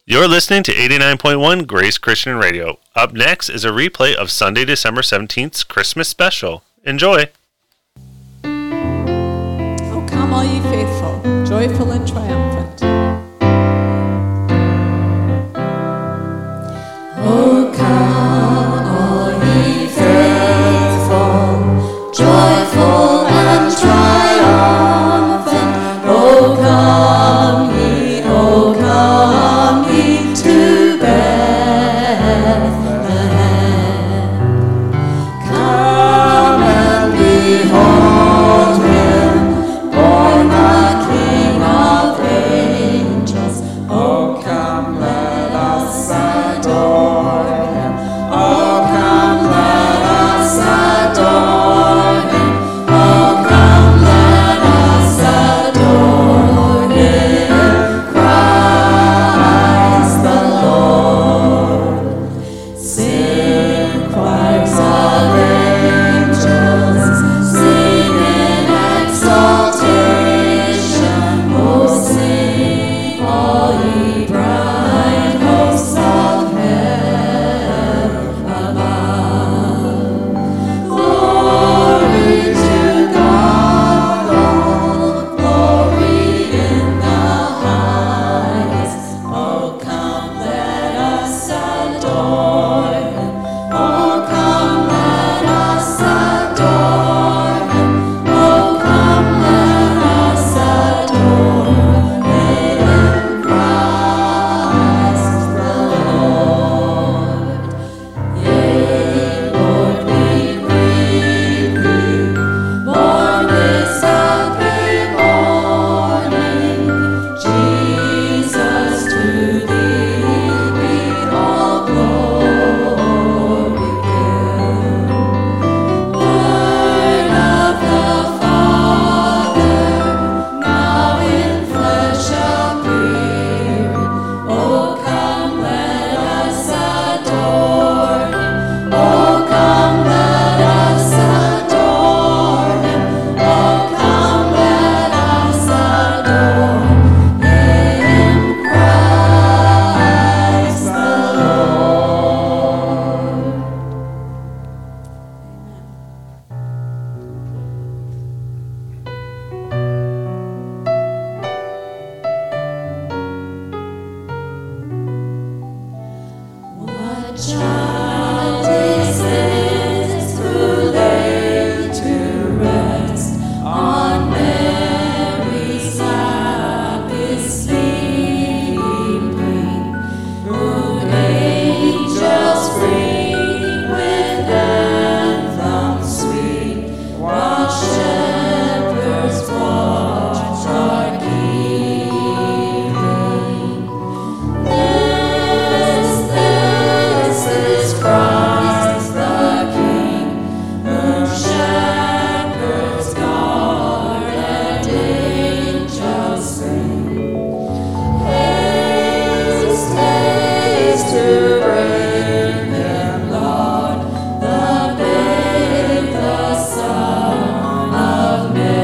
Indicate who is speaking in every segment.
Speaker 1: You're listening to 89.1 Grace Christian Radio. Up next is a replay of Sunday, December 17th's Christmas special. Enjoy!
Speaker 2: Oh, come all ye faithful, joyful and triumphant.
Speaker 3: Oh, come all ye faithful, joyful and triumphant. Oh, come ye to Bethlehem. Come and behold him, born the King of angels. Oh, come, let us adore him. Oh, come, let us adore him. Oh, come, let us adore him. Christ the Lord. Sing choirs of angels, sing in exaltation. Oh, sing all ye bright hosts of heaven above. Glory to God, all glory in the highest. Oh, come, let us adore him. Oh, come, let us adore him. Oh, come, let us adore him. Christ the Lord. Yea, Lord, we greet thee, born this happy morning. Jesus, to thee we all glory give. Word of the Father, now in flesh appearing. Oh, come, let us adore him. Oh, come, let us adore him. Oh, come, let us adore him. Christ the Lord. What child is this who lay to rest on Mary's lap is sleeping, whom angels ring with anthems sweet, while shepherds watch are keeping? This is Christ the King, whom shepherds guard and angels sing. Haste, haste to bring him, Lord, the babe, the Son of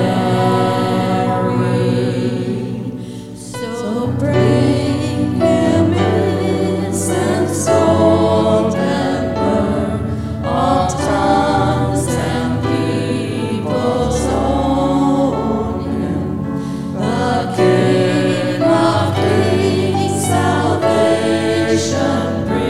Speaker 3: Mary. So bring him incense, gold and myrrh, all tongues and peoples own him. The King of kings salvation brings.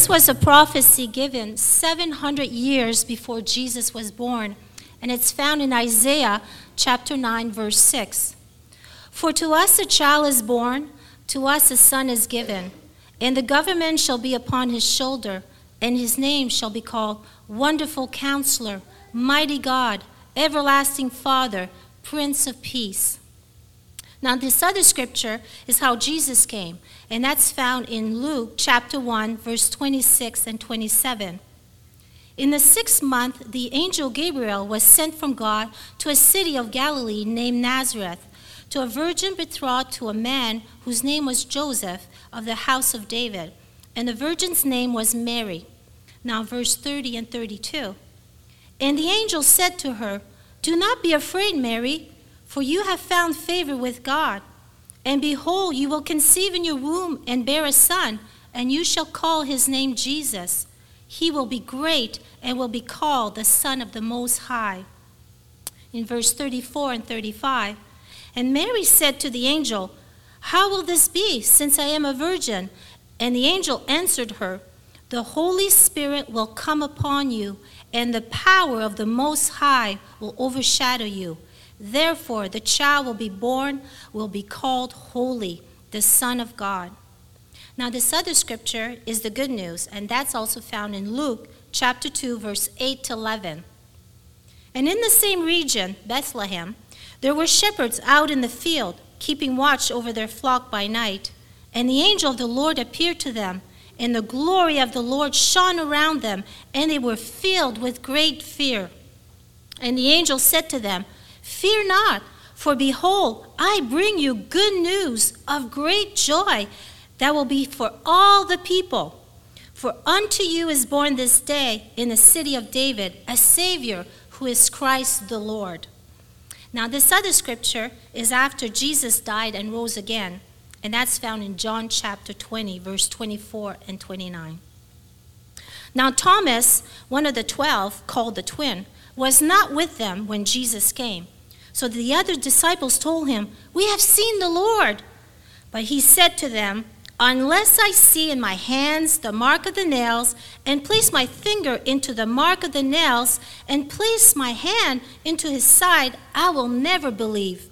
Speaker 4: This was a prophecy given 700 years before Jesus was born, and it's found in Isaiah chapter 9, verse 6. For to us a child is born, to us a son is given, and the government shall be upon his shoulder, and his name shall be called Wonderful Counselor, Mighty God, Everlasting Father, Prince of Peace. Now, this other scripture is how Jesus came, and that's found in Luke chapter 1, verse 26 and 27. In the 6th month, the angel Gabriel was sent from God to a city of Galilee named Nazareth, to a virgin betrothed to a man whose name was Joseph of the house of David, and the virgin's name was Mary. Now, verse 30 and 32. And the angel said to her, "Do not be afraid, Mary, for you have found favor with God. And behold, you will conceive in your womb and bear a son, and you shall call his name Jesus. He will be great and will be called the Son of the Most High." In verse 34 and 35, and Mary said to the angel, "How will this be, since I am a virgin?" And the angel answered her, "The Holy Spirit will come upon you, and the power of the Most High will overshadow you. Therefore, the child will be born, will be called Holy, the Son of God." Now, this other scripture is the good news, and that's also found in Luke chapter 2, verse 8 to 11. And in the same region, Bethlehem, there were shepherds out in the field, keeping watch over their flock by night. And the angel of the Lord appeared to them, and the glory of the Lord shone around them, and they were filled with great fear. And the angel said to them, "Fear not, for behold, I bring you good news of great joy that will be for all the people. For unto you is born this day in the city of David a Savior, who is Christ the Lord." Now, this other scripture is after Jesus died and rose again, and that's found in John chapter 20, verse 24 and 29. Now, Thomas, one of the 12, called the twin, was not with them when Jesus came. So the other disciples told him, "We have seen the Lord." But he said to them, "Unless I see in my hands the mark of the nails, and place my finger into the mark of the nails, and place my hand into his side, I will never believe."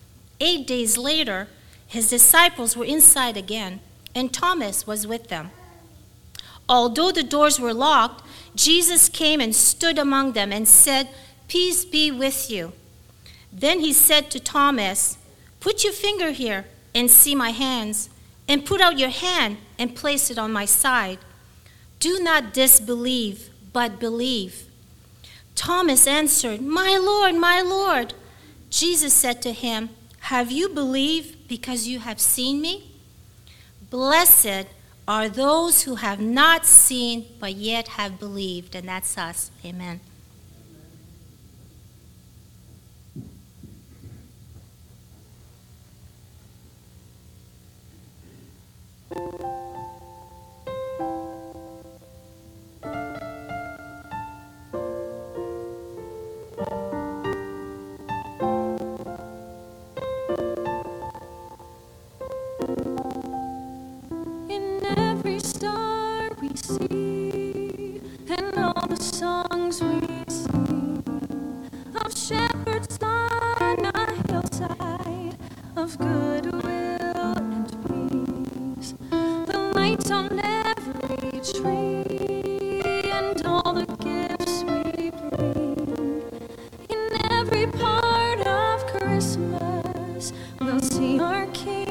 Speaker 4: 8 days later, his disciples were inside again, and Thomas was with them. Although the doors were locked, Jesus came and stood among them and said, "Peace be with you." Then he said to Thomas, "Put your finger here and see my hands, and put out your hand and place it on my side. Do not disbelieve, but believe." Thomas answered, "My Lord, my Lord." Jesus said to him, "Have you believed because you have seen me? Blessed are those who have not seen but yet have believed." And that's us. Amen.
Speaker 3: In every star we see, and all the songs we sing, of shepherds on a hillside, of goodwill and peace, the lights on every tree, and all the gifts we bring. In every part of Christmas, we'll see our King.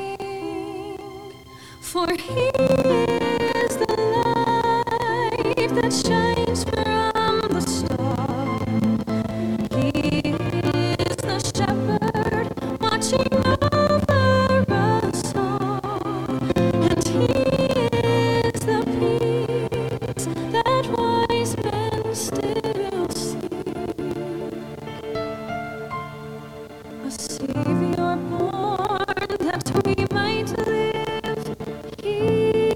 Speaker 3: For he is the light that shines from the star. He is the shepherd watching over us all. And he is the peace that wise men still seek. A Savior born that we might live. He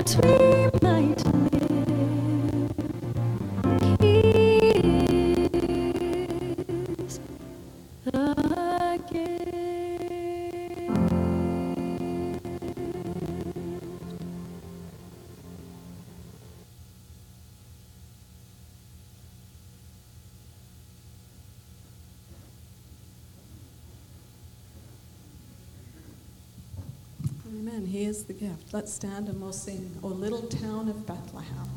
Speaker 3: that we might live. He is the gift.
Speaker 2: Amen. He is the gift. Let's stand and we'll sing, O Little Town of Bethlehem.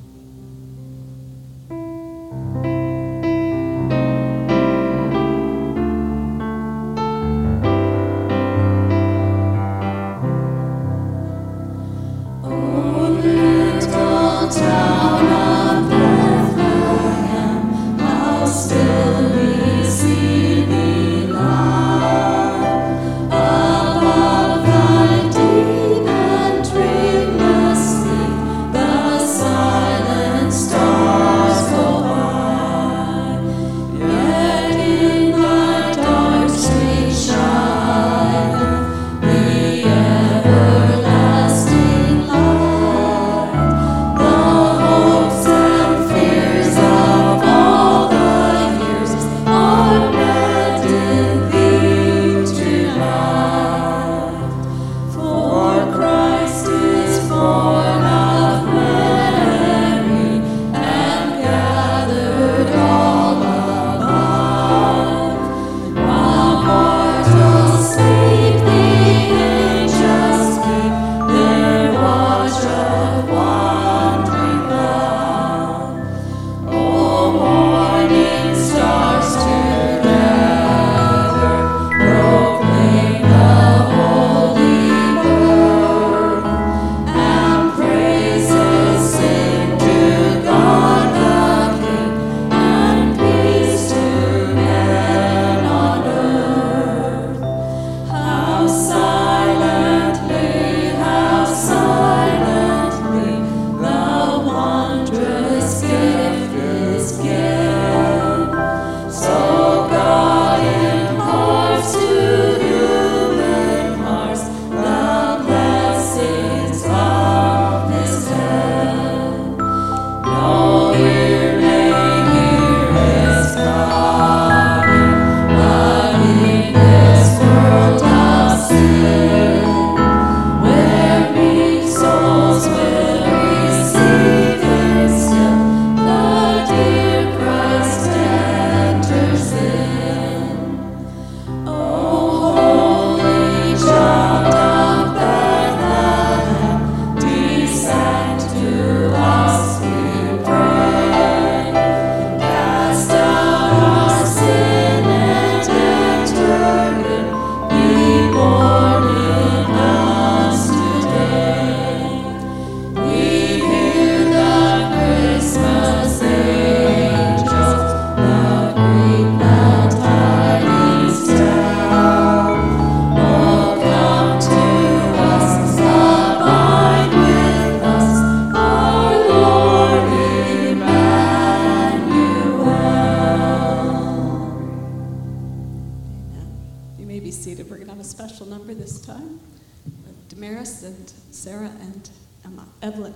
Speaker 2: Sarah and Emma. Evelyn.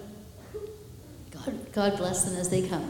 Speaker 5: God bless them as they come.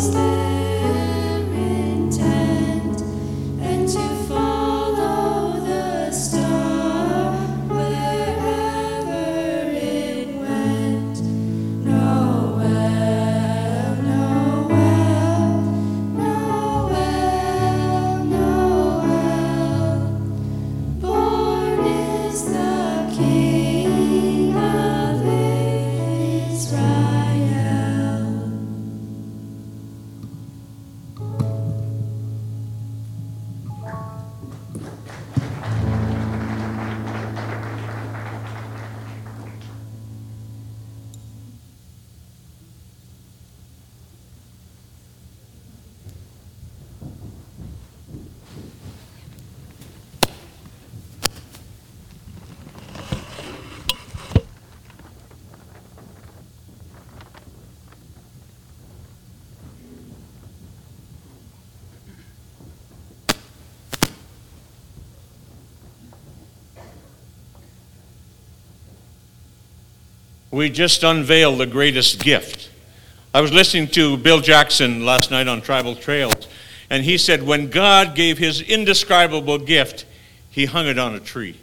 Speaker 6: We just unveiled the greatest gift. I was listening to Bill Jackson last night on Tribal Trails, and he said when God gave his indescribable gift, he hung it on a tree.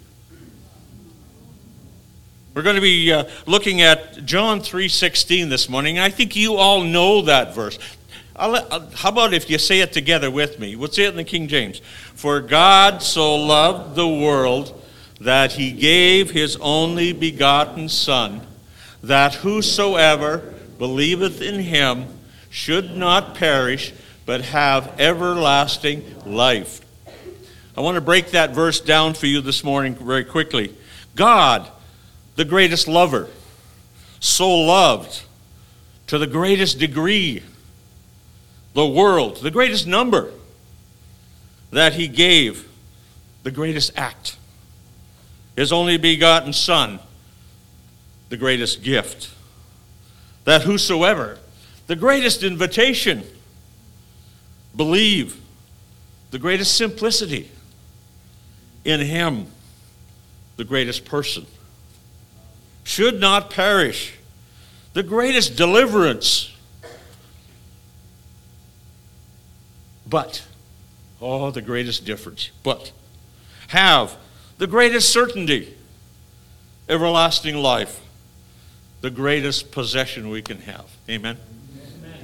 Speaker 6: We're going to be looking at John 3:16 this morning. I think you all know that verse. How about if you say it together with me? We'll say it in the King James. For God so loved the world that he gave his only begotten Son, that whosoever believeth in him should not perish, but have everlasting life. I want to break that verse down for you this morning very quickly. God, the greatest lover, so loved to the greatest degree the world, the greatest number, that he gave the greatest act, his only begotten Son, the greatest gift, that whosoever, the greatest invitation, believe, the greatest simplicity, in him, the greatest person, should not perish, the greatest deliverance, but, the greatest difference, but have the greatest certainty, everlasting life, the greatest possession we can have. Amen? Amen.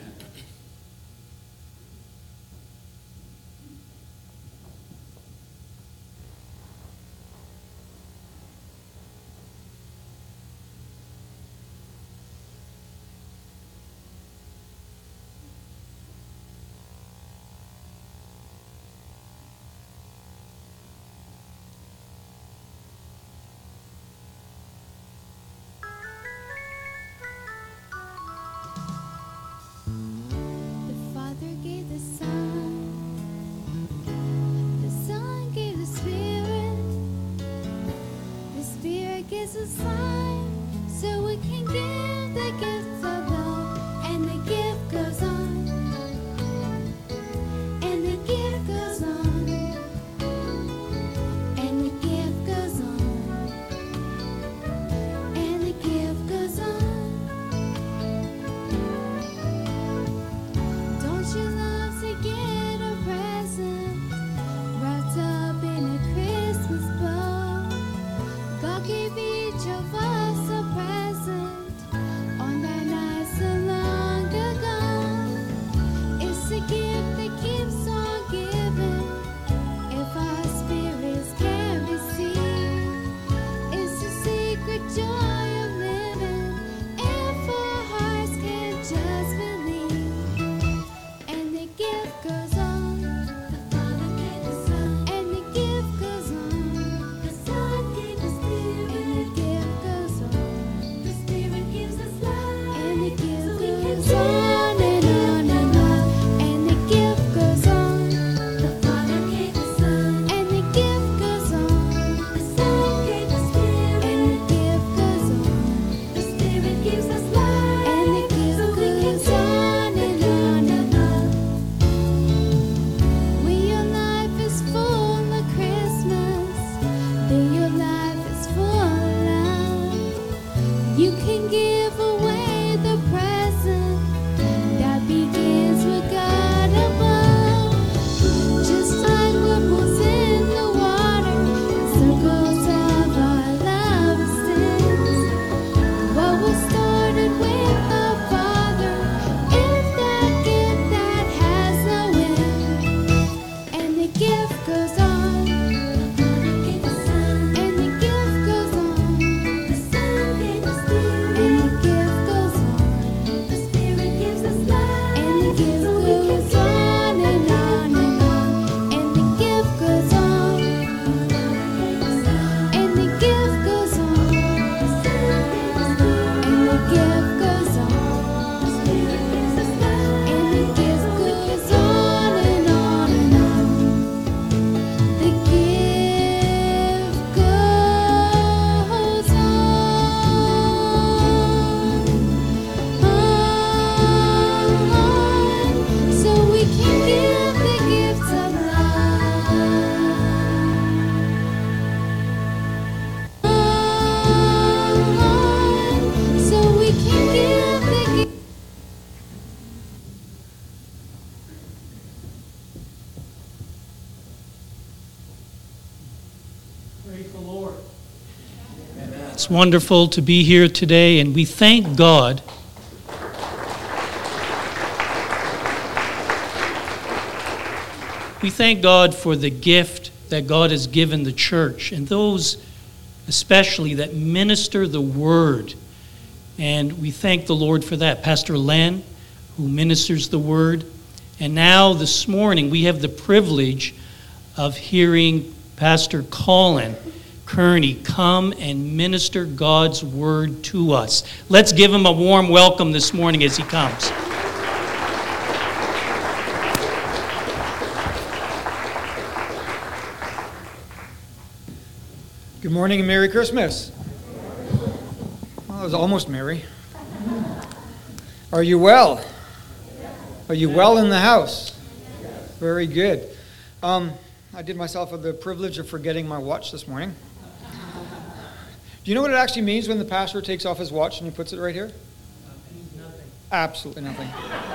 Speaker 3: You can give away the present that begins with
Speaker 7: It's wonderful to be here today, and we thank God for the gift that God has given the church, and those especially that minister the word. And we thank the Lord for that. Pastor Len, who ministers the word. And now this morning we have the privilege of hearing Pastor Colin Kearney come and minister God's word to us. Let's give him a warm welcome this morning as he comes.
Speaker 8: Good morning and Merry Christmas. Well, it was almost merry. Are you well? Are you well in the house? Very good. I did myself the privilege of forgetting my watch this morning. Do you know what it actually means when the pastor takes off his watch and he puts it right here? It means nothing. Absolutely nothing.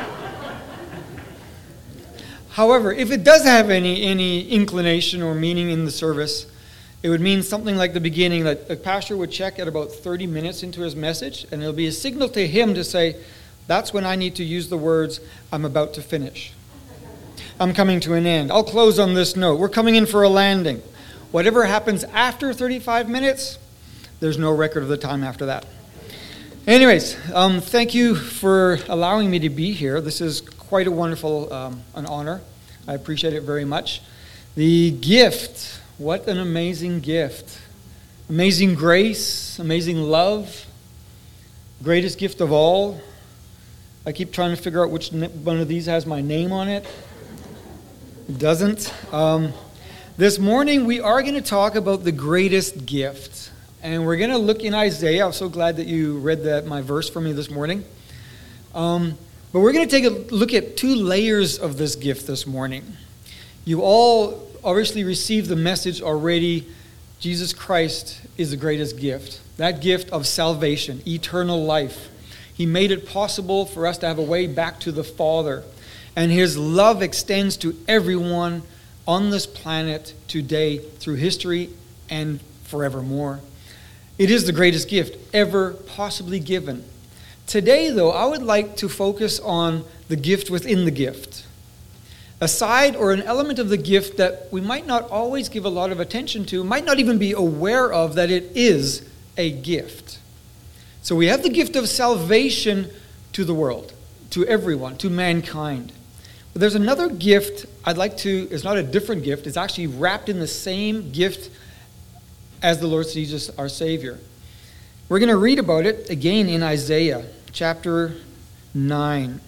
Speaker 8: However, if it does have any inclination or meaning in the service, it would mean something like the beginning, that a pastor would check at about 30 minutes into his message, and it'll be a signal to him to say, that's when I need to use the words, I'm about to finish. I'm coming to an end. I'll close on this note. We're coming in for a landing. Whatever happens after 35 minutes, there's no record of the time after that. Anyways, thank you for allowing me to be here. This is quite a wonderful an honor. I appreciate it very much. The gift, what an amazing gift. Amazing grace, amazing love, greatest gift of all. I keep trying to figure out which one of these has my name on it. It doesn't. This morning we are going to talk about the greatest gift. And we're going to look in Isaiah. I'm so glad that you read my verse for me this morning. But we're going to take a look at two layers of this gift this morning. You all obviously received the message already. Jesus Christ is the greatest gift. That gift of salvation, eternal life. He made it possible for us to have a way back to the Father. And his love extends to everyone on this planet today through history and forevermore. It is the greatest gift ever possibly given. Today, though, I would like to focus on the gift within the gift. A side or an element of the gift that we might not always give a lot of attention to, might not even be aware of that it is a gift. So we have the gift of salvation to the world, to everyone, to mankind. But there's another gift it's not a different gift, it's actually wrapped in the same gift as the Lord Jesus, our Savior. We're going to read about it again in Isaiah chapter 9.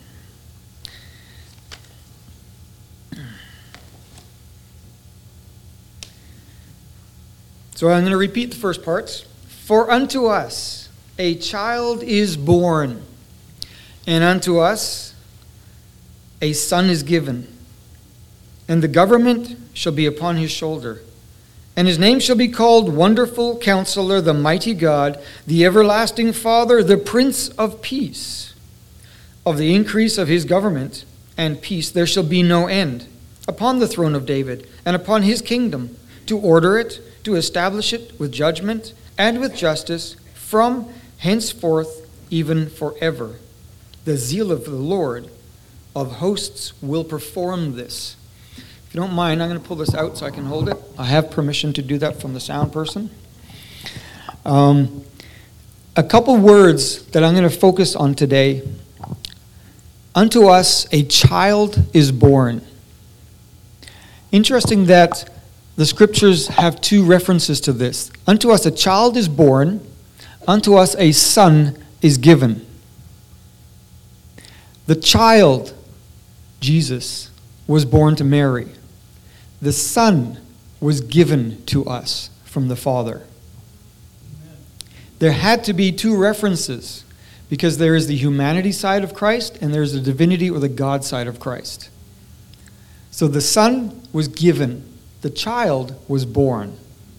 Speaker 8: So I'm going to repeat the first parts. For unto us a child is born, and unto us a son is given, and the government shall be upon his shoulder. And his name shall be called Wonderful Counselor, the Mighty God, the Everlasting Father, the Prince of Peace. Of the increase of his government and peace there shall be no end, upon the throne of David and upon his kingdom, to order it, to establish it with judgment and with justice from henceforth even forever. The zeal of the Lord of hosts will perform this. If you don't mind, I'm going to pull this out so I can hold it. I have permission to do that from the sound person. A couple words that I'm going to focus on today. Unto us a child is born. Interesting that the scriptures have two references to this. Unto us a child is born, unto us a son is given. The child, Jesus, was born to Mary. The Son was given to us from the Father. There had to be two references because there is the humanity side of Christ and there is the divinity or the God side of Christ. So the Son was given. The child was born.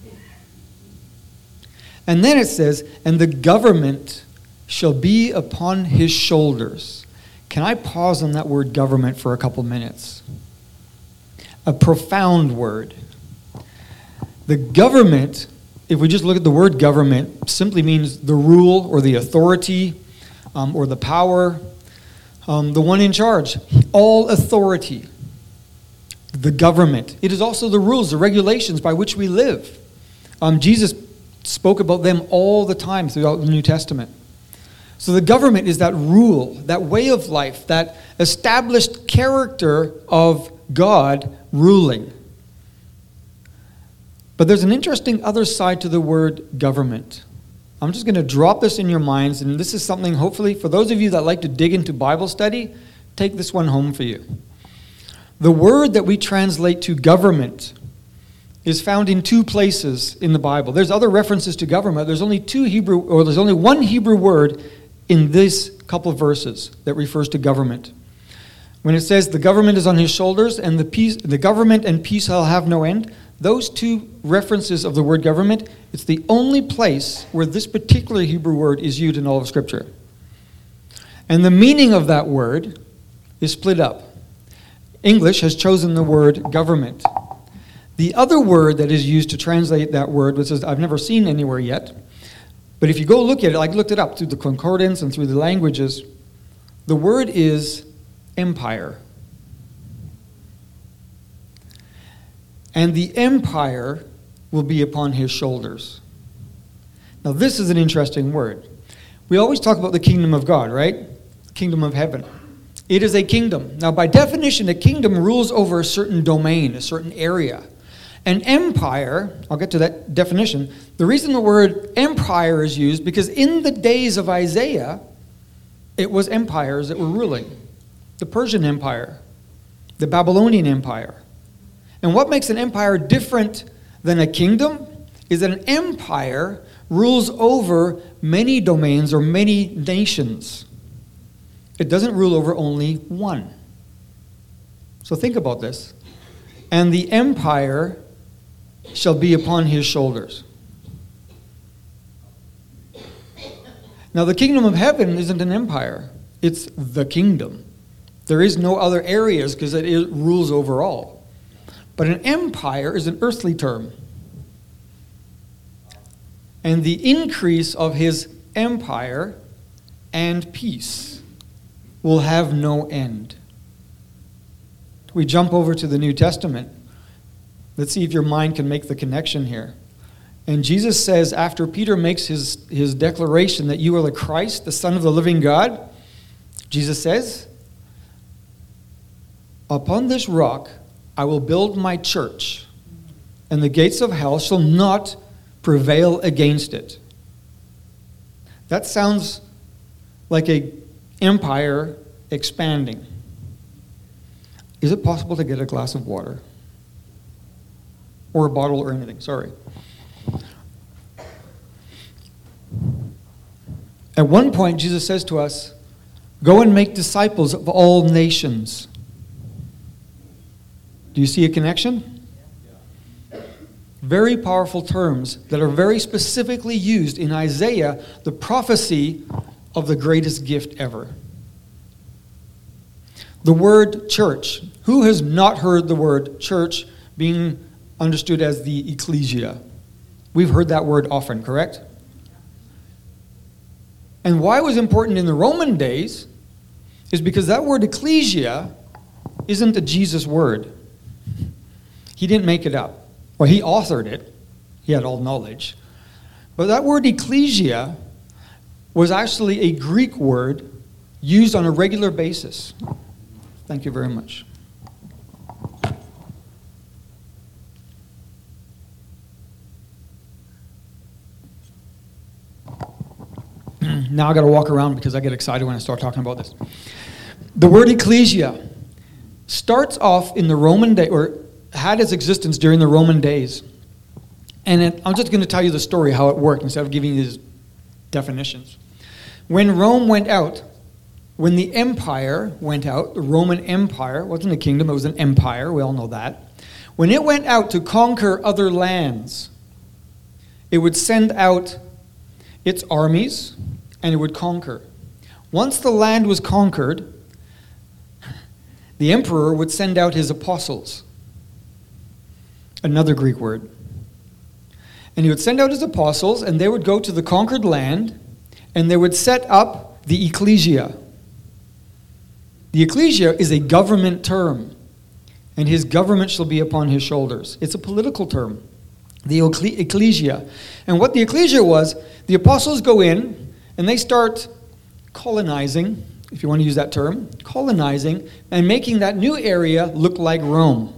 Speaker 8: And then it says, and the government shall be upon his shoulders. Can I pause on that word government for a couple minutes? A profound word. The government if we just look at the word government, simply means the rule or the authority or the power, the one in charge. All authority. The government. It is also the rules, the regulations by which we live. Jesus spoke about them all the time throughout the New Testament. So the government is that rule, that way of life, that established character of God ruling. But there's an interesting other side to the word government. I'm just going to drop this in your minds, and this is something, hopefully, for those of you that like to dig into Bible study, take this one home for you. The word that we translate to government is found in two places in the Bible. There's other references to government. There's only one Hebrew word in this couple of verses that refers to government. When it says the government is on his shoulders and the government and peace shall have no end, those two references of the word government, it's the only place where this particular Hebrew word is used in all of Scripture. And the meaning of that word is split up. English has chosen the word government. The other word that is used to translate that word, which is I've never seen anywhere yet, but if you go look at it, I looked it up through the concordance and through the languages, the word is empire. And the empire will be upon his shoulders. Now this is an interesting word. We always talk about the kingdom of God, right? Kingdom of heaven. It is a kingdom. Now by definition, a kingdom rules over a certain domain, a certain area. An empire, I'll get to that definition. The reason the word empire is used, because in the days of Isaiah, it was empires that were ruling. The Persian Empire, the Babylonian Empire. And what makes an empire different than a kingdom is that an empire rules over many domains or many nations. It doesn't rule over only one. So think about this. And the empire shall be upon his shoulders. Now the kingdom of heaven isn't an empire. It's the kingdom. There is no other areas because it rules over all. But an empire is an earthly term. And the increase of his empire and peace will have no end. We jump over to the New Testament. Let's see if your mind can make the connection here. And Jesus says, after Peter makes his declaration that you are the Christ, the Son of the living God, Jesus says, upon this rock I will build my church, and the gates of hell shall not prevail against it. That sounds like an empire expanding. Is it possible to get a glass of water? Or a bottle or anything, sorry. At one point, Jesus says to us, go and make disciples of all nations. Do you see a connection? Very powerful terms that are very specifically used in Isaiah, the prophecy of the greatest gift ever. The word church. Who has not heard the word church being understood as the ecclesia? We've heard that word often, correct? And why it was important in the Roman days is because that word ecclesia isn't a Jesus word. He didn't make it up. Well, he authored it. He had all knowledge. But that word ecclesia was actually a Greek word used on a regular basis. Thank you very much. Now I got to walk around because I get excited when I start talking about this. The word ecclesia starts off in the Roman day, or had its existence during the Roman days. And I'm just going to tell you the story, how it worked, instead of giving you these definitions. When Rome went out, when the empire went out, the Roman Empire, wasn't a kingdom, it was an empire, we all know that. When it went out to conquer other lands, it would send out its armies, and it would conquer. Once the land was conquered, the emperor would send out his apostles. Another Greek word. And he would send out his apostles, and they would go to the conquered land, and they would set up the ecclesia. The ecclesia is a government term, and his government shall be upon his shoulders. It's a political term, the ecclesia. And what the ecclesia was, the apostles go in, and they start colonizing, if you want to use that term, colonizing, and making that new area look like Rome.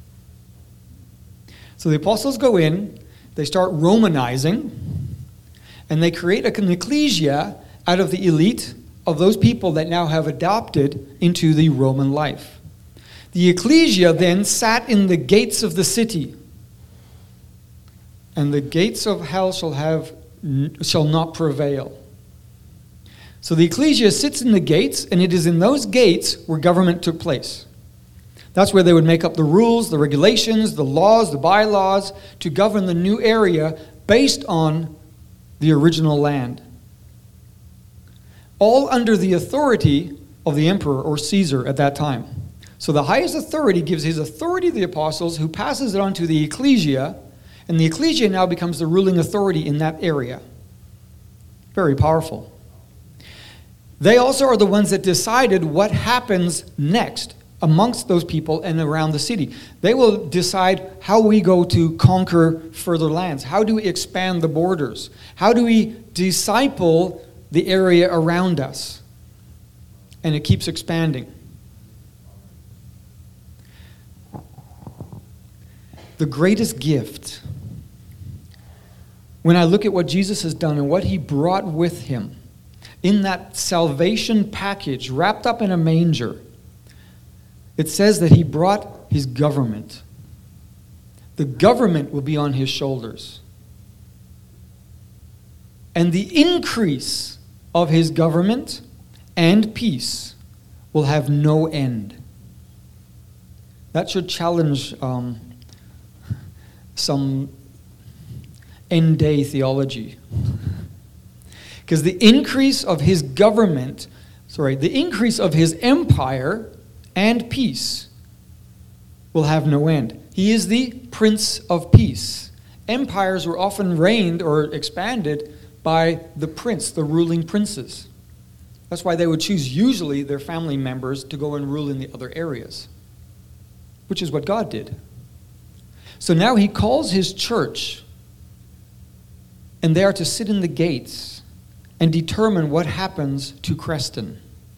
Speaker 8: So the apostles go in, they start Romanizing, and they create an ecclesia out of the elite of those people that now have adopted into the Roman life. The ecclesia then sat in the gates of the city, and the gates of hell shall not prevail. So the ecclesia sits in the gates, and it is in those gates where government took place. That's where they would make up the rules, the regulations, the laws, the bylaws to govern the new area based on the original land. All under the authority of the emperor or Caesar at that time. So the highest authority gives his authority to the apostles, who passes it on to the ecclesia, and the ecclesia now becomes the ruling authority in that area. Very powerful. They also are the ones that decided what happens next amongst those people and around the city. They will decide how we go to conquer further lands. How do we expand the borders? How do we disciple the area around us? And it keeps expanding. The greatest gift, when I look at what Jesus has done and what he brought with him in that salvation package wrapped up in a manger, it says that he brought his government. The government will be on his shoulders. And the increase of his government and peace will have no end. That should challenge some end-day theology. Because the increase of his government, the increase of his empire and peace will have no end. He is the Prince of Peace. Empires were often reigned or expanded by the prince, the ruling princes. That's why they would choose usually their family members to go and rule in the other areas, which is what God did. So now he calls his church, and they are to sit in the gates and determine what happens to Creston.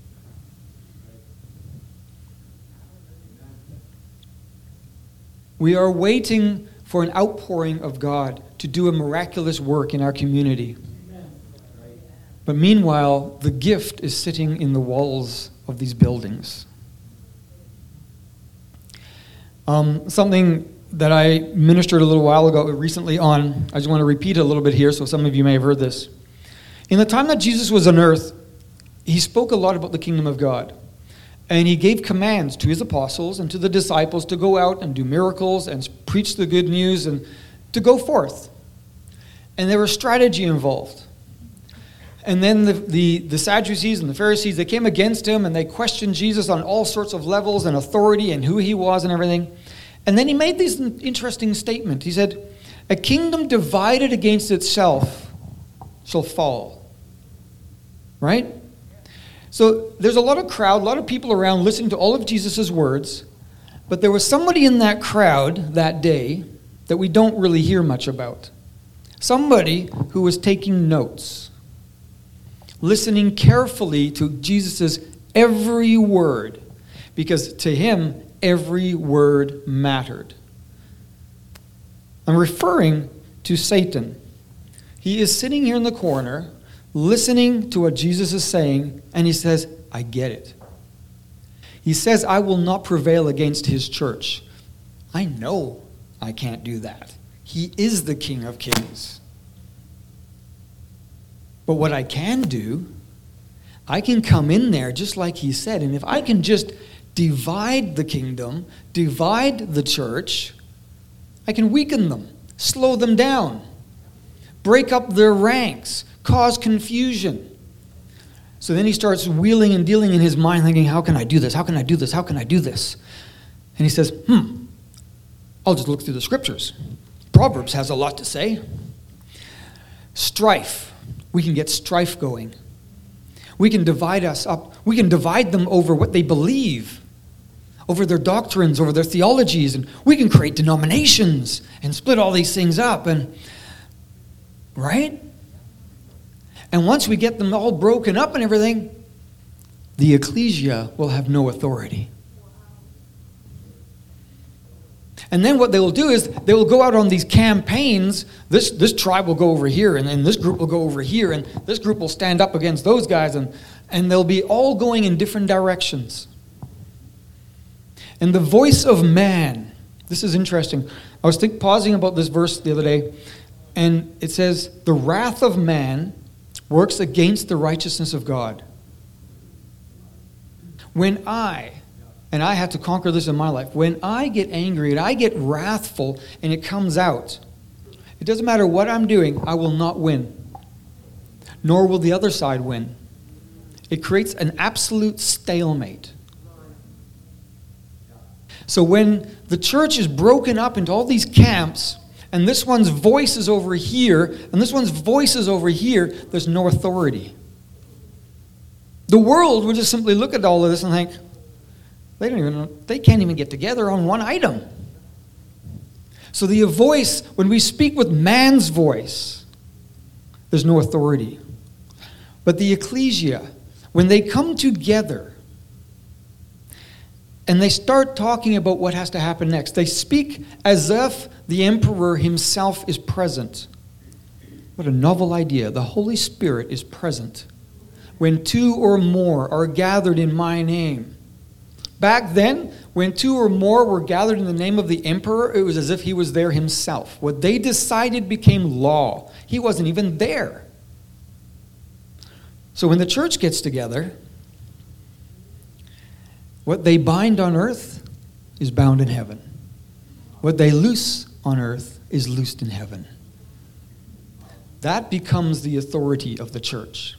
Speaker 8: We are waiting for an outpouring of God to do a miraculous work in our community. But meanwhile, the gift is sitting in the walls of these buildings. Something that I ministered a little while ago, recently on, I just want to repeat it a little bit here, so some of you may have heard this. In the time that Jesus was on earth, he spoke a lot about the kingdom of God. And he gave commands to his apostles and to the disciples to go out and do miracles and preach the good news and to go forth. And there was strategy involved. And then the Sadducees and the Pharisees, they came against him and they questioned Jesus on all sorts of levels and authority and who he was and everything. And then he made this interesting statement. He said, "A kingdom divided against itself shall fall." Right? So there's a lot of crowd, a lot of people around listening to all of Jesus' words, but there was somebody in that crowd that day that we don't really hear much about. Somebody who was taking notes, listening carefully to Jesus' every word, because to him, every word mattered. I'm referring to Satan. He is sitting here in the corner, listening to what Jesus is saying, and he says, I get it. He says, I will not prevail against his church. I know I can't do that. He is the King of Kings. But what I can do, I can come in there just like he said, and if I can just divide the kingdom, divide the church, I can weaken them, slow them down, break up their ranks, cause confusion. So then he starts wheeling and dealing in his mind, thinking, how can I do this? How can I do this? How can I do this? And he says, I'll just look through the scriptures. Proverbs has a lot to say. strife. We can get strife going. We can divide us up. We can divide them over what they believe, over their doctrines, over their theologies, and we can create denominations and split all these things up, and right? And once we get them all broken up and everything, the ecclesia will have no authority. And then what they will do is they will go out on these campaigns. This tribe will go over here, and then this group will go over here, and this group will stand up against those guys, and they'll be all going in different directions. And the voice of man, this is interesting. I was pausing about this verse the other day, and it says, the wrath of man works against the righteousness of God. When I had to conquer this in my life, when I get angry and I get wrathful and it comes out, it doesn't matter what I'm doing, I will not win. Nor will the other side win. It creates an absolute stalemate. So when the church is broken up into all these camps, and this one's voice is over here, and this one's voice is over here, there's no authority. The world would just simply look at all of this and think, they can't even get together on one item. So the voice, when we speak with man's voice, there's no authority. But the ecclesia, when they come together and they start talking about what has to happen next, they speak as if the emperor himself is present. What a novel idea. The Holy Spirit is present. When two or more are gathered in my name. Back then, when two or more were gathered in the name of the emperor, it was as if he was there himself. What they decided became law. He wasn't even there. So when the church gets together, what they bind on earth is bound in heaven. What they loose on earth is loosed in heaven. That becomes the authority of the church.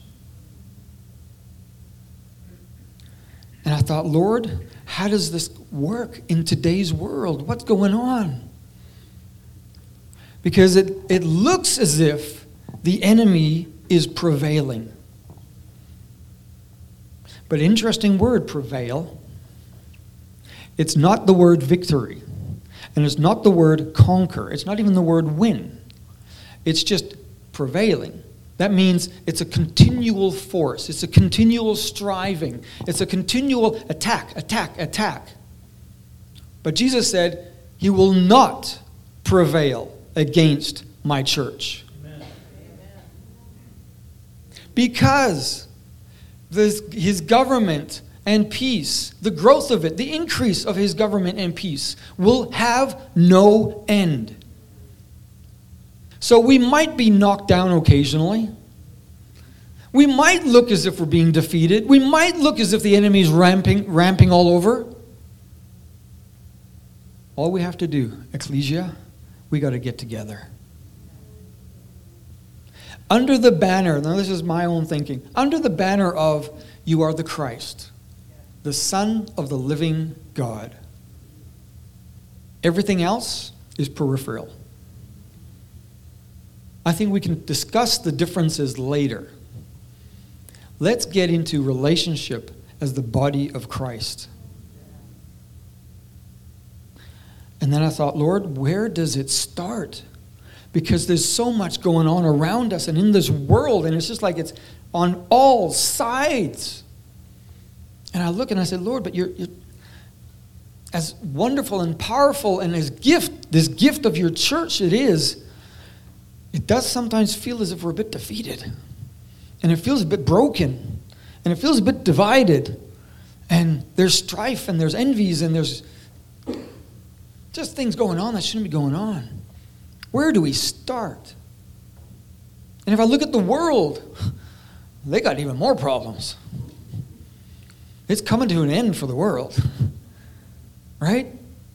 Speaker 8: And I thought, Lord, how does this work in today's world? What's going on? Because it looks as if the enemy is prevailing. But interesting word, prevail. It's not the word victory. And it's not the word conquer. It's not even the word win. It's just prevailing. That means it's a continual force. It's a continual striving. It's a continual attack. But Jesus said, he will not prevail against my church. Amen. Because his government and peace, the growth of it, the increase of his government and peace will have no end. So we might be knocked down occasionally. We might look as if we're being defeated. We might look as if the enemy's ramping all over. All we have to do, ecclesia, we got to get together. Under the banner, now this is my own thinking, under the banner of you are the Christ, the Son of the living God. Everything else is peripheral. I think we can discuss the differences later. Let's get into relationship as the body of Christ. And then I thought, Lord, where does it start? Because there's so much going on around us and in this world, and it's just like it's on all sides. And I look and I said, Lord, but you're as wonderful and powerful and this gift of your church it does sometimes feel as if we're a bit defeated. And it feels a bit broken. And it feels a bit divided. And there's strife and there's envies and there's just things going on that shouldn't be going on. Where do we start? And if I look at the world, they got even more problems. It's coming to an end for the world. Right?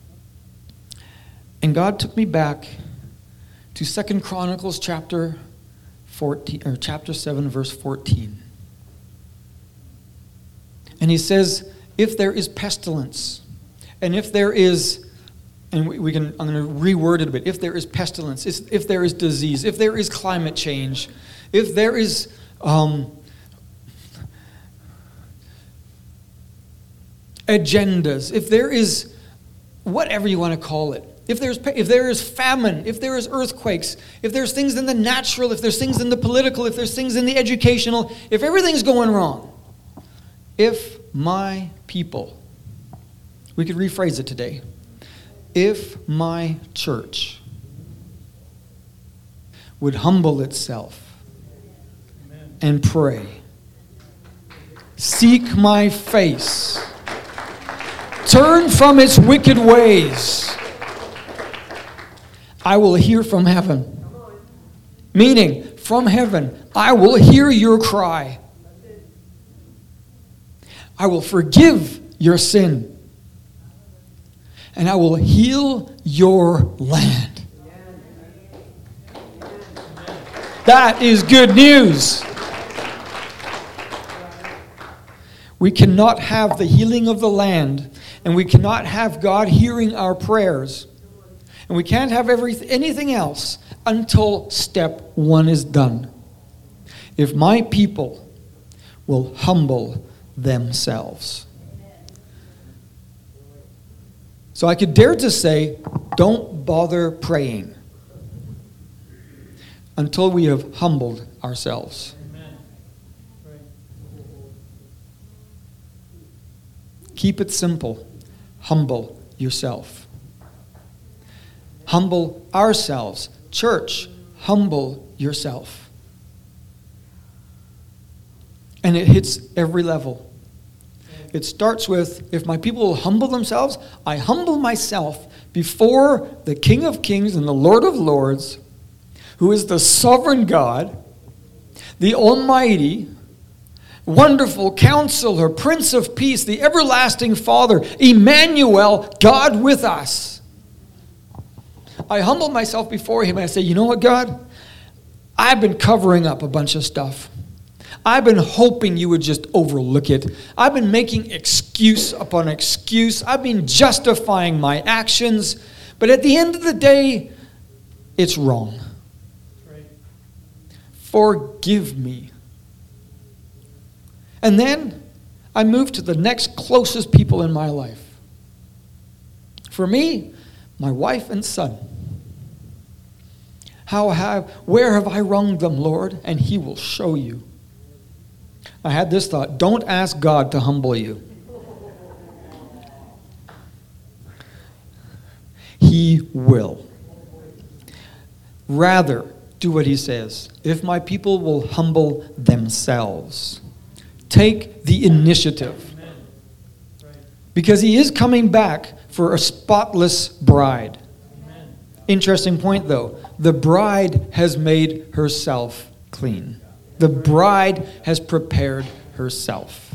Speaker 8: And God took me back to 2 Chronicles chapter 7, verse 14. And he says, if there is pestilence, and if there is and I'm going to reword it a bit. If there is pestilence, if there is disease, if there is climate change, if there is agendas, if there is whatever you want to call it, if there is famine, if there is earthquakes, if there's things in the natural, if there's things in the political, if there's things in the educational, if everything's going wrong, if my people, we could rephrase it today, if my church would humble itself and pray, seek my face, turn from its wicked ways, I will hear from heaven. Meaning, from heaven, I will hear your cry. I will forgive your sin. And I will heal your land. That is good news. We cannot have the healing of the land, and we cannot have God hearing our prayers, and we can't have anything else until step 1 is done. If my people will humble themselves. So I could dare to say, don't bother praying until we have humbled ourselves. Keep it simple. Humble yourself. Humble ourselves. Church, humble yourself. And it hits every level. It starts with, if my people will humble themselves, I humble myself before the King of Kings and the Lord of Lords, who is the sovereign God, the Almighty, Wonderful Counselor, Prince of Peace, the Everlasting Father, Emmanuel, God with us. I humble myself before Him and I say, you know what, God? I've been covering up a bunch of stuff. I've been hoping you would just overlook it. I've been making excuse upon excuse. I've been justifying my actions. But at the end of the day, it's wrong. Right. Forgive me. And then I move to the next closest people in my life. For me, my wife and son. Where have I wronged them, Lord? And He will show you. I had this thought, don't ask God to humble you. He will. Rather, do what He says. If my people will humble themselves, take the initiative. Because He is coming back for a spotless bride. Interesting point, though. The bride has made herself clean. The bride has prepared herself.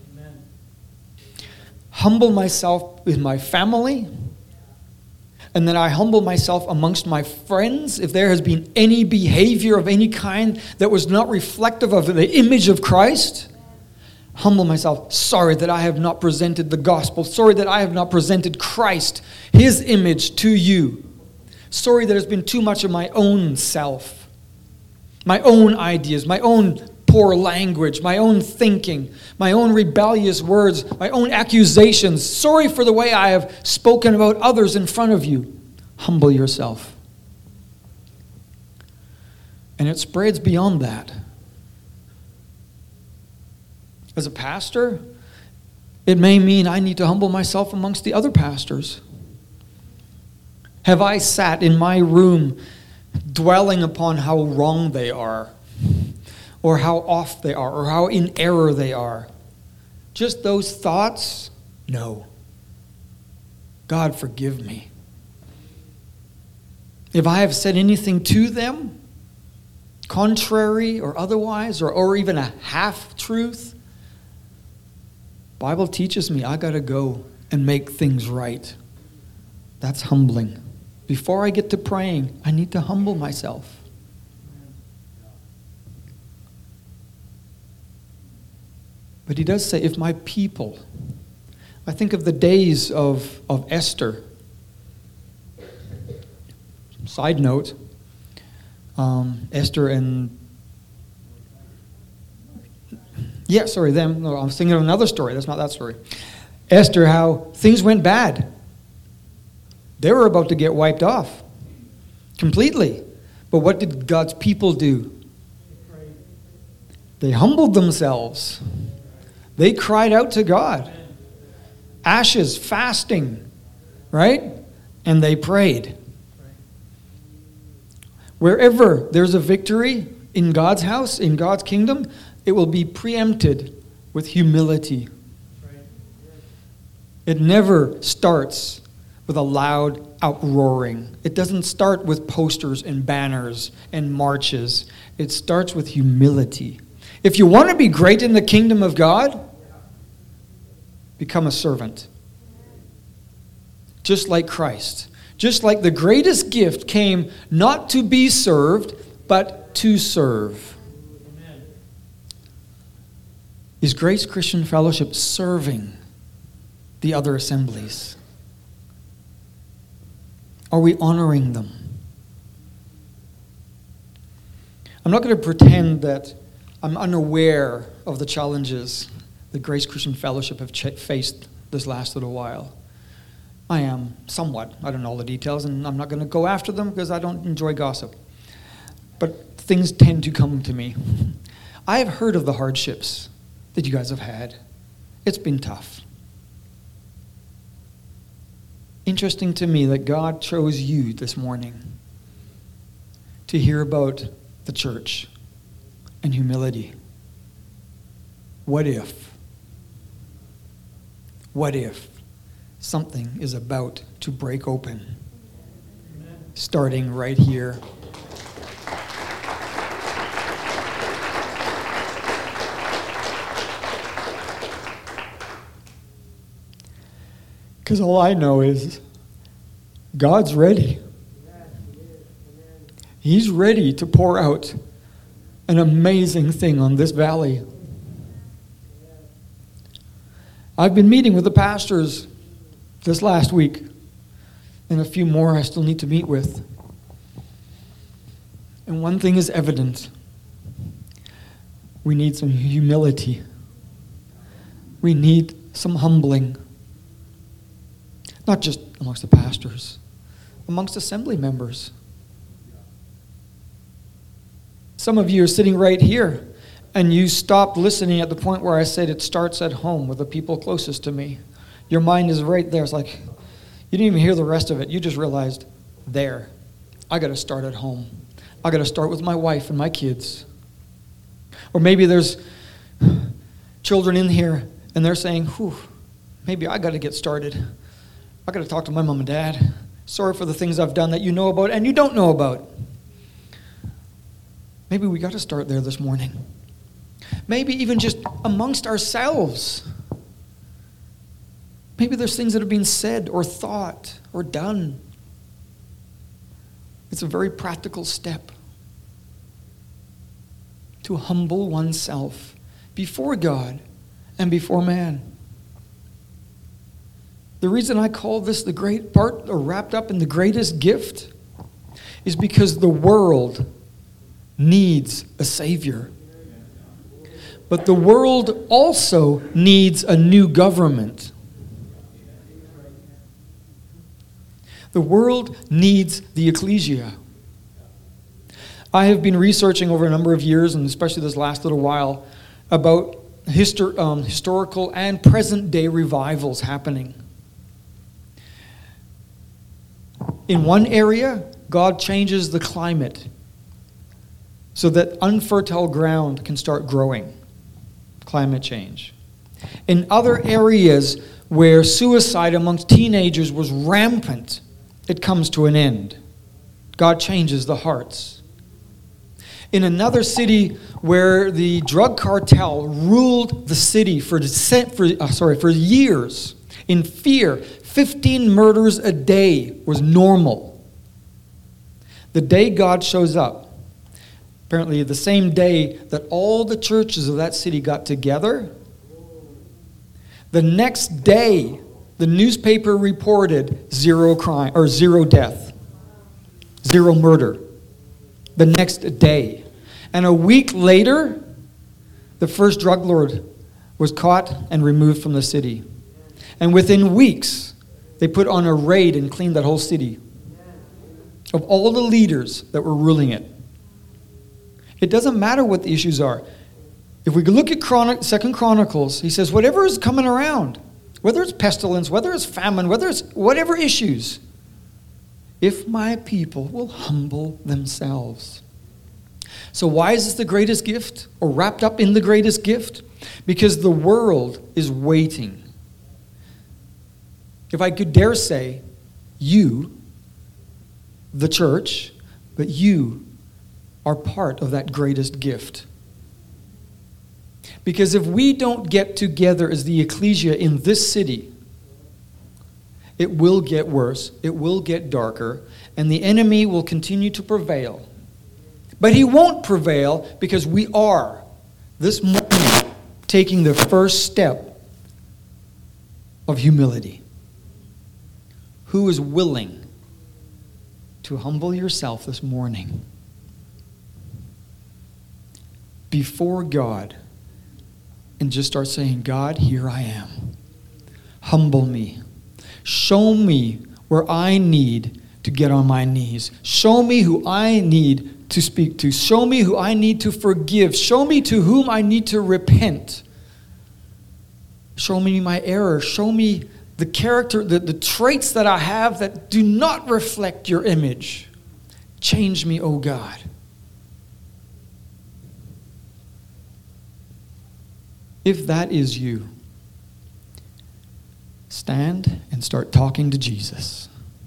Speaker 8: Humble myself with my family, and then I humble myself amongst my friends. If there has been any behavior of any kind that was not reflective of the image of Christ, humble myself. Sorry that I have not presented the gospel. Sorry that I have not presented Christ, His image to you. Sorry that there's been too much of my own self, my own ideas, my own poor language, my own thinking, my own rebellious words, my own accusations. Sorry for the way I have spoken about others in front of you. Humble yourself. And it spreads beyond that. As a pastor, it may mean I need to humble myself amongst the other pastors. Have I sat in my room dwelling upon how wrong they are, or how off they are, or how in error they are? Just those thoughts? No. God, forgive me. If I have said anything to them, contrary or otherwise, or even a half-truth, Bible teaches me I got to go and make things right. That's humbling. Before I get to praying, I need to humble myself. But He does say, if my people, I think of the days of Esther. Side note, Esther and... Yeah, sorry, them. No, I was thinking of another story. That's not that story. Esther, how things went bad. They were about to get wiped off completely. But what did God's people do? They humbled themselves. They cried out to God. Ashes, fasting, right? And they prayed. Wherever there's a victory in God's house, in God's kingdom, it will be preempted with humility. It never starts with a loud outroaring. It doesn't start with posters and banners and marches. It starts with humility. If you want to be great in the kingdom of God, become a servant. Just like Christ. Just like the greatest gift came not to be served, but to serve. Amen. Is Grace Christian Fellowship serving the other assemblies? Are we honoring them? I'm not going to pretend that I'm unaware of the challenges that Grace Christian Fellowship have faced this last little while. I am somewhat. I don't know all the details, and I'm not going to go after them because I don't enjoy gossip. But things tend to come to me. I have heard of the hardships that you guys have had. It's been tough. Interesting to me that God chose you this morning to hear about the church and humility. What if something is about to break open, starting right here? Because all I know is God's ready. He's ready to pour out an amazing thing on this valley. I've been meeting with the pastors this last week, and a few more I still need to meet with. And one thing is evident. We need some humility. We need some humbling. Not just amongst the pastors, amongst assembly members. Some of you are sitting right here, and you stopped listening at the point where I said it starts at home with the people closest to me. Your mind is right there. It's like, you didn't even hear the rest of it. You just realized, there, I got to start at home. I got to start with my wife and my kids. Or maybe there's children in here, and they're saying, whew, maybe I got to get started. I got to talk to my mom and dad. Sorry for the things I've done that you know about and you don't know about. Maybe we got to start there this morning. Maybe even just amongst ourselves. Maybe there's things that have been said or thought or done. It's a very practical step to humble oneself before God and before man. The reason I call this the great part, or wrapped up in the greatest gift, is because the world needs a Savior. But the world also needs a new government. The world needs the ecclesia. I have been researching over a number of years, and especially this last little while, about historical and present-day revivals happening. In one area, God changes the climate so that unfertile ground can start growing. Climate change. In other areas where suicide amongst teenagers was rampant, it comes to an end. God changes the hearts. In another city where the drug cartel ruled the city for years, in fear, 15 murders a day was normal. The day God shows up, apparently the same day that all the churches of that city got together, the next day the newspaper reported 0 crime or 0 death. 0 murder. The next day. And a week later, the first drug lord was caught and removed from the city. And within weeks, they put on a raid and cleaned that whole city of all the leaders that were ruling it. It doesn't matter what the issues are. If we look at 2 Chronicles, he says, whatever is coming around, whether it's pestilence, whether it's famine, whether it's whatever issues, if my people will humble themselves. So why is this the greatest gift, or wrapped up in the greatest gift? Because the world is waiting. If I could dare say, you, the church, but you are part of that greatest gift. Because if we don't get together as the ecclesia in this city, it will get worse, it will get darker, and the enemy will continue to prevail. But he won't prevail because we are, this morning, taking the first step of humility. Who is willing to humble yourself this morning before God and just start saying, God, here I am. Humble me. Show me where I need to get on my knees. Show me who I need to speak to. Show me who I need to forgive. Show me to whom I need to repent. Show me my error. Show me the character, the traits that I have that do not reflect your image. Change me, O God. If that is you, stand and start talking to Jesus.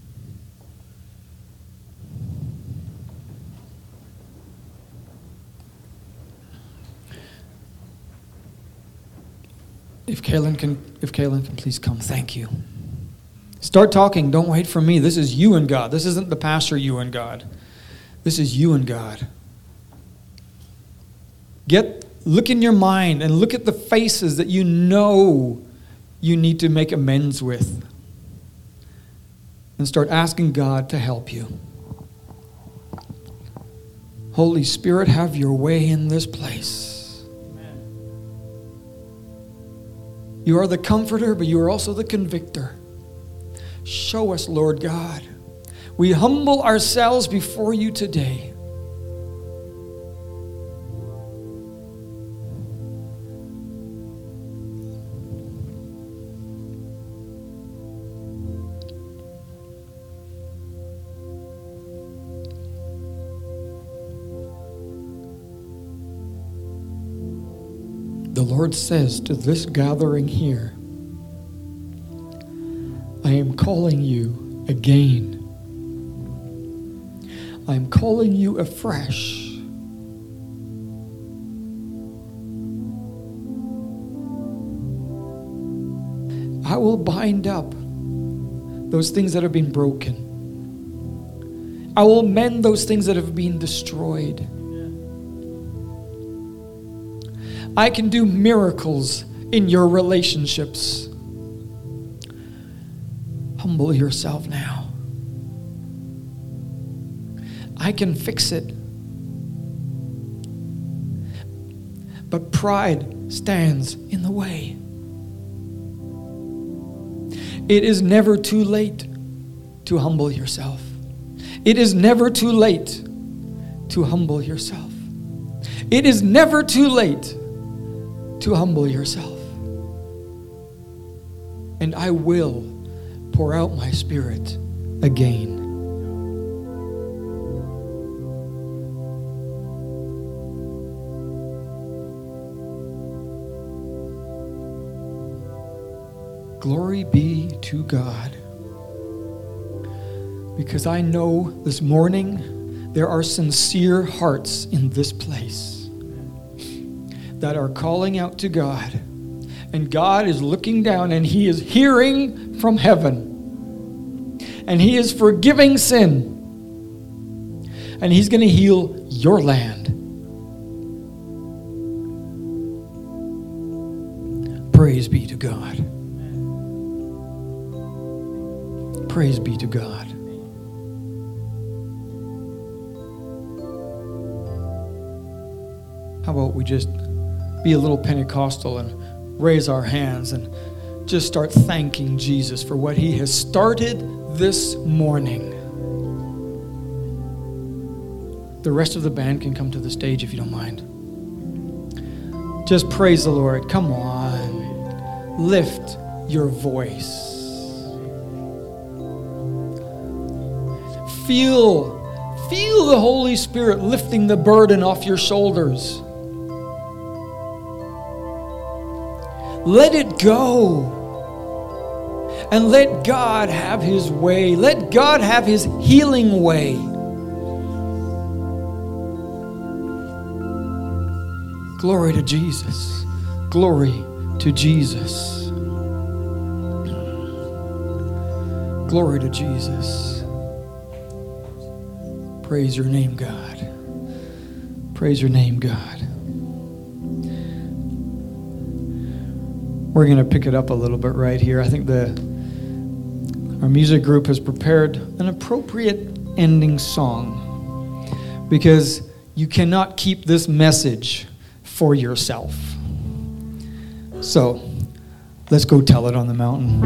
Speaker 8: If Kaylin can please come, thank you. Start talking. Don't wait for me. This is you and God. This isn't the pastor, you and God. This is you and God. Look in your mind and look at the faces that you know you need to make amends with. And start asking God to help you. Holy Spirit, have your way in this place. You are the comforter, but you are also the convictor. Show us, Lord God. We humble ourselves before you today. The Lord says to this gathering here, I am calling you again. I am calling you afresh. I will bind up those things that have been broken. I will mend those things that have been destroyed. I can do miracles in your relationships. Humble yourself now. I can fix it. But pride stands in the way. It is never too late to humble yourself. It is never too late to humble yourself. It is never too late to humble yourself. And I will pour out my Spirit again. Glory be to God. Because I know this morning there are sincere hearts in this place that are calling out to God. And God is looking down and He is hearing from heaven. And He is forgiving sin. And He's going to heal your land. Praise be to God. Praise be to God. how about we just be a little Pentecostal and raise our hands and just start thanking Jesus for what he has started this morning. The rest of the band can come to the stage if you don't mind. Just praise the Lord. Come on. Lift your voice. Feel the Holy Spirit lifting the burden off your shoulders. Let it go. And let God have his way. Let God have his healing way. Glory to Jesus. Glory to Jesus. Glory to Jesus. Praise your name, God. Praise your name, God. We're going to pick it up a little bit right here. I think our music group has prepared an appropriate ending song, because you cannot keep this message for yourself. So, let's go tell it on the mountain.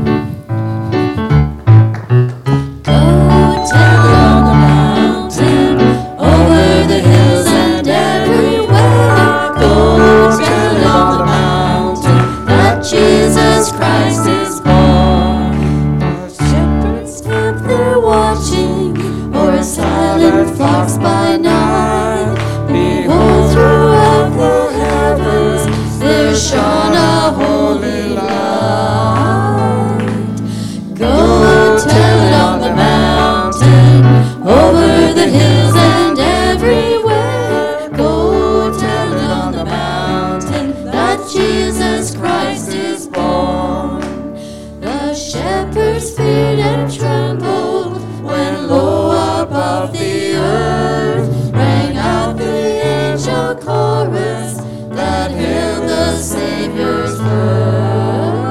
Speaker 3: Go tell it on the mountain, over the hills and everywhere. Go tell it on the mountain, that Jesus Christ is born. The shepherds camp there watching, or silent flocks by night. Behold, throughout the heavens there shone a holy light. Go tell it on the mountain, over the hills and everywhere. Go tell it on the mountain, that Jesus Christ is born. The shepherds feared and trembled when low above the earth rang out the angel chorus that hailed the Savior's birth.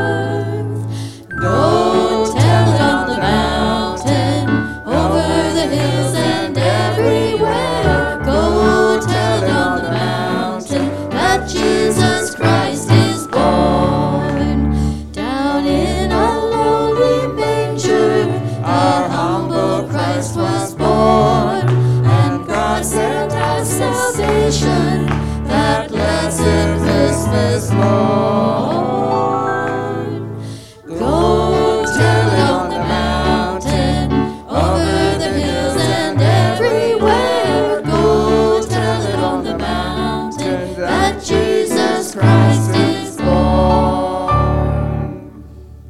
Speaker 3: Go tell it on the mountain, over the hills and everywhere. Go tell it on the mountain, that Jesus Christ is born. Down in a lowly manger, our humble Christ was born, and God sent us salvation, that blessed Christmas morn. Go tell it on the mountain, over the hills and everywhere. Go tell it on the mountain, that Jesus Christ is born.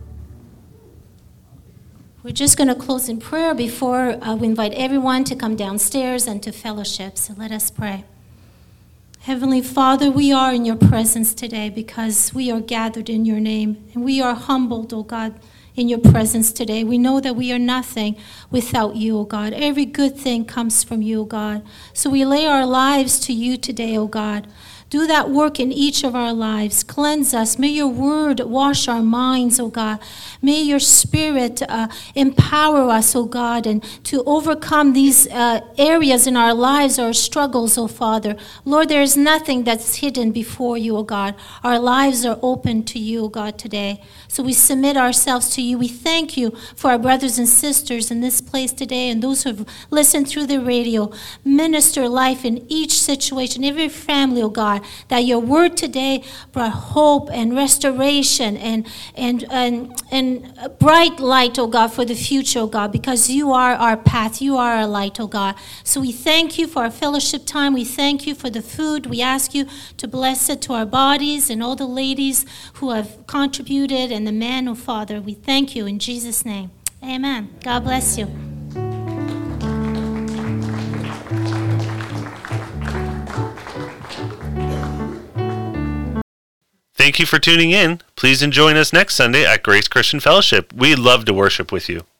Speaker 4: We're just going to close in prayer before we invite everyone to come downstairs and to fellowship. So let us pray. Heavenly Father, we are in your presence today because we are gathered in your name, and we are humbled, O God, in your presence today. We know that we are nothing without you, O God. Every good thing comes from you, O God. So we lay our lives to you today, O God. Do that work in each of our lives. Cleanse us. May your word wash our minds, O God. May your spirit empower us, O God, and to overcome these areas in our lives, our struggles, O Father. Lord, there is nothing that's hidden before you, O God. Our lives are open to you, O God, today. So we submit ourselves to you. We thank you for our brothers and sisters in this place today and those who have listened through the radio. Minister life in each situation, every family, O God, that your word today brought hope and restoration and bright light, oh God, for the future, oh God, because you are our path, you are our light, oh God. So we thank you for our fellowship time. We thank you for the food. We ask you to bless it to our bodies and all the ladies who have contributed and the men, oh Father. We thank you in Jesus' name. Amen. God bless you.
Speaker 1: Thank you for tuning in. Please join us next Sunday at Grace Christian Fellowship. We'd love to worship with you.